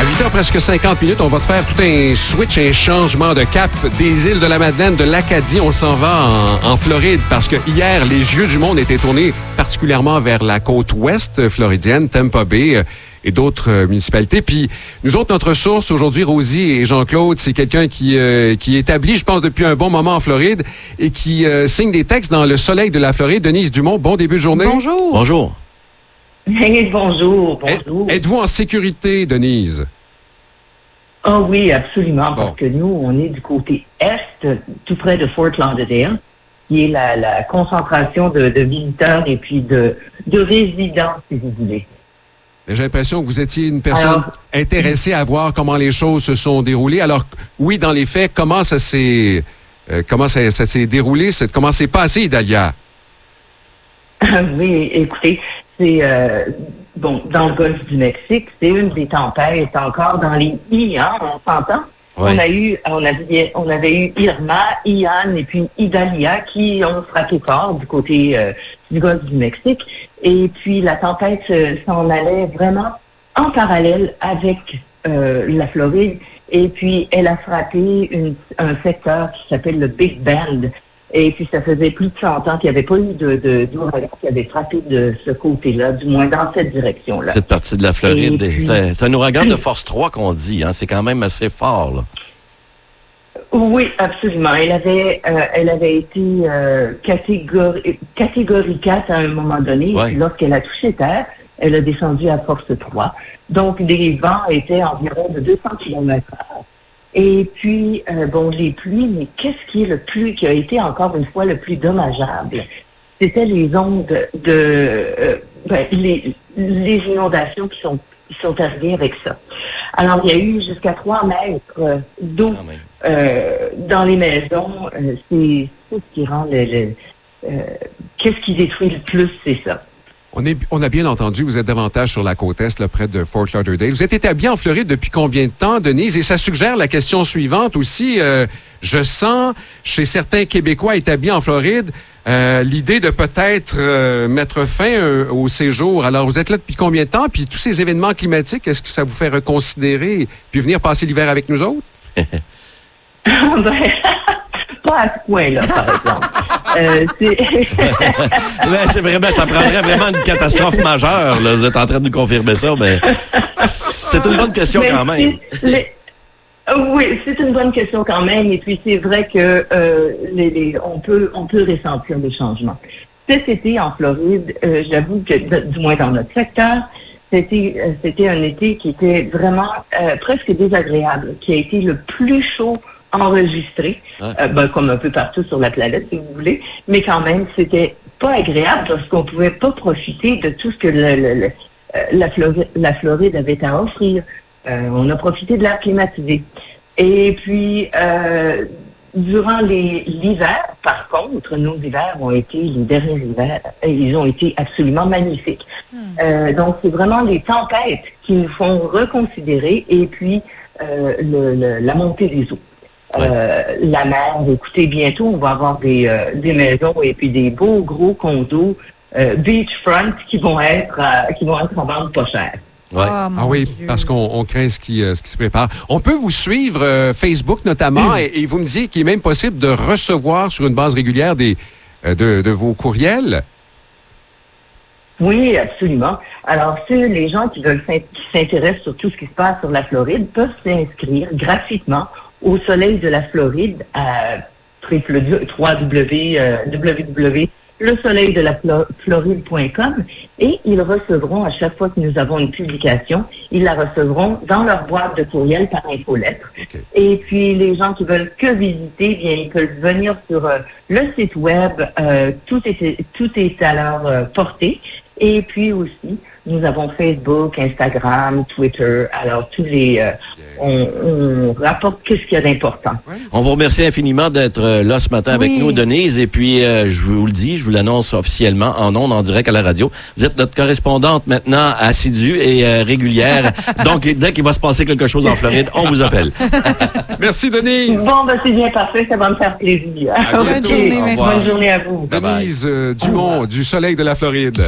8h presque 50 minutes, on va te faire tout un switch, un changement de cap des îles de la Madeleine, de l'Acadie. On s'en va en Floride parce que hier, les yeux du monde étaient tournés particulièrement vers la côte ouest floridienne, Tampa Bay et d'autres municipalités. Puis nous autres, notre source aujourd'hui, Rosie et Jean-Claude, c'est quelqu'un qui est établi, je pense, depuis un bon moment en Floride et qui signe des textes dans le soleil de la Floride. Denise Dumont, bon début de journée. Bonjour. Bonjour. Hey, bonjour. Êtes-vous en sécurité, Denise? Ah oui, absolument, Bon. parce que nous, on est du côté est, tout près de Fort Lauderdale, qui est la concentration de visiteurs et puis de résidents, si vous voulez. J'ai l'impression que vous étiez une personne Alors, intéressée à voir comment les choses se sont déroulées. Alors, oui, dans les faits, comment ça s'est déroulé? Comment c'est passé, Idalia? Oui, écoutez, c'est dans le golfe du Mexique, c'est une des tempêtes encore dans les I, hein, on s'entend? Oui. On avait eu Irma, Ian et puis Idalia qui ont frappé fort du côté du golfe du Mexique. Et puis la tempête s'en allait vraiment en parallèle avec la Floride. Et puis elle a frappé un secteur qui s'appelle le Big Bend. Et puis ça faisait plus de 100 ans qu'il n'y avait pas eu d'ouragan qui avait frappé de ce côté-là, du moins dans cette direction-là. Cette partie de la Floride, Et puis- c'est un ouragan de force 3 qu'on dit. Hein? C'est quand même assez fort. Là. Oui, absolument. Elle avait été catégorie 4 à un moment donné. Ouais. Et puis lorsqu'elle a touché terre, elle a descendu à force 3. Donc, les vents étaient environ de 200 km/h. Et puis, les pluies, mais qu'est-ce qui a été encore une fois le plus dommageable? C'était les ondes les inondations qui sont arrivées avec ça. Alors, il y a eu jusqu'à 3 mètres d'eau Quand même. dans les maisons. C'est ce qui rend qu'est-ce qui détruit le plus, c'est ça. On a bien entendu, vous êtes davantage sur la côte est, là, près de Fort Lauderdale. Vous êtes établi en Floride depuis combien de temps, Denise? Et ça suggère la question suivante aussi. Je sens, chez certains Québécois établis en Floride, l'idée de peut-être mettre fin au séjour. Alors, vous êtes là depuis combien de temps? Puis tous ces événements climatiques, est-ce que ça vous fait reconsidérer puis venir passer l'hiver avec nous autres? Pas à ce point-là, par exemple. Mais c'est vraiment, ça prendrait vraiment une catastrophe majeure. Là. Vous êtes en train de nous confirmer ça, mais c'est une bonne question Mais quand même. Oui, c'est une bonne question quand même. Et puis, c'est vrai que on peut ressentir des changements. Cet été en Floride, j'avoue que, du moins dans notre secteur, c'était un été qui était vraiment presque désagréable, qui a été le plus chaud enregistré, comme un peu partout sur la planète, si vous voulez, mais quand même, c'était pas agréable parce qu'on pouvait pas profiter de tout ce que la Floride avait à offrir. On a profité de l'air climatisé. Et puis, durant l'hiver, par contre, nos hivers ont été, les derniers hivers, ils ont été absolument magnifiques. Donc, c'est vraiment les tempêtes qui nous font reconsidérer et puis la montée des eaux. La mer, écoutez, bientôt, on va avoir des maisons et puis des beaux gros condos beachfront qui vont être en vente pas cher. Ouais. Ah oui, parce qu'on craint ce qui se prépare. On peut vous suivre, Facebook notamment, et vous me dites qu'il est même possible de recevoir sur une base régulière de vos courriels. Oui, absolument. Alors, les gens qui s'intéressent sur tout ce qui se passe sur la Floride peuvent s'inscrire gratuitement au Soleil de la Floride à www.lesoleildelaFloride.com et ils recevront, à chaque fois que nous avons une publication, ils la recevront dans leur boîte de courriel par infolettre. Okay. Et puis, les gens qui veulent que visiter, bien, ils peuvent venir sur le site web. Tout est à leur portée. Et puis aussi, nous avons Facebook, Instagram, Twitter. Alors, on rapporte ce qu'il y a d'important. On vous remercie infiniment d'être là ce matin avec nous, Denise. Et puis, je vous le dis, je vous l'annonce officiellement en ondes, en direct à la radio. Vous êtes notre correspondante maintenant assidue et régulière. Donc, dès qu'il va se passer quelque chose en Floride, on vous appelle. Merci, Denise. Bon, c'est bien parfait. Ça va me faire plaisir. À bientôt. Bonne journée à vous. Denise Dumont, du Soleil de la Floride.